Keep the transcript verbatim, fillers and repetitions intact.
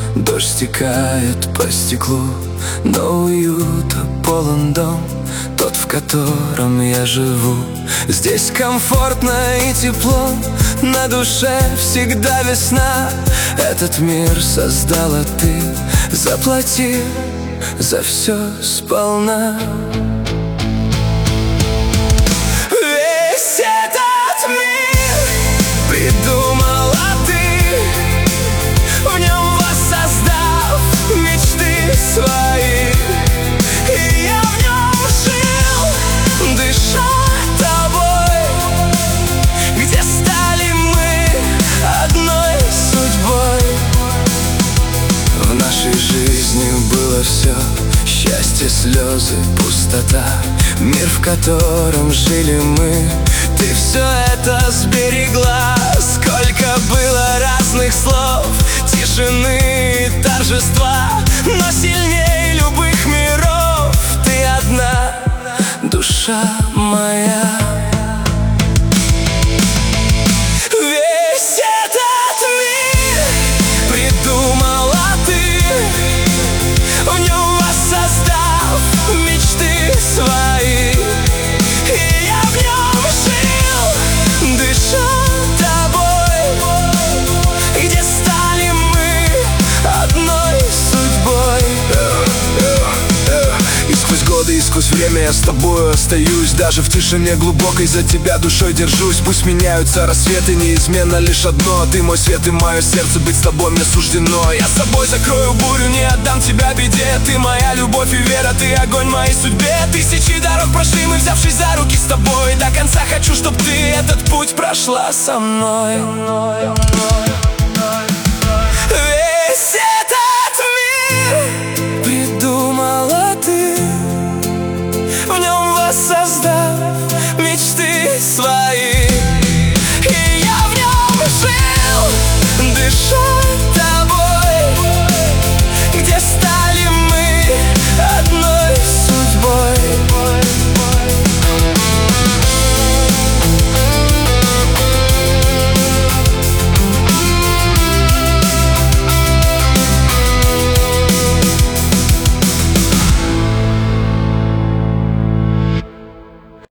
Дождь стекает по стеклу, но уюта полон дом, тот, в котором я живу. Здесь комфортно и тепло, на душе всегда весна. Этот мир создала ты, заплати за все сполна. Весь этот мир придумала ты, в нем воссоздав мечты свои. И я в нем жил, дыша тобой, где стали мы одной судьбой. В нашей жизни было все: счастье, слезы, пустота. Мир, в котором жили мы, ты все это сберегла. Сколько было разных слов, тишины, торжества, но сильнее любых миров ты одна, душа моя. Весь этот мир придумала ты, в нем воссоздав мечты свои. И я в нем жил, дыша тобой, где стали мы одной судьбой. И сквозь годы, и сквозь время я с тобою остаюсь. Даже в тишине глубокой за тебя душой держусь. Пусть меняются рассветы, неизменно лишь одно: ты мой свет и мое сердце, быть с тобой мне суждено. Я с собой закрою бурю, не отдам тебя беде. Ты моя любовь и вера, ты огонь моей судьбе. Тысячи дорог прошли мы, взявшись за руки с тобой. До конца хочу, чтоб ты этот путь прошла со мной. Весь этот мир придумала ты, в нем воссоздав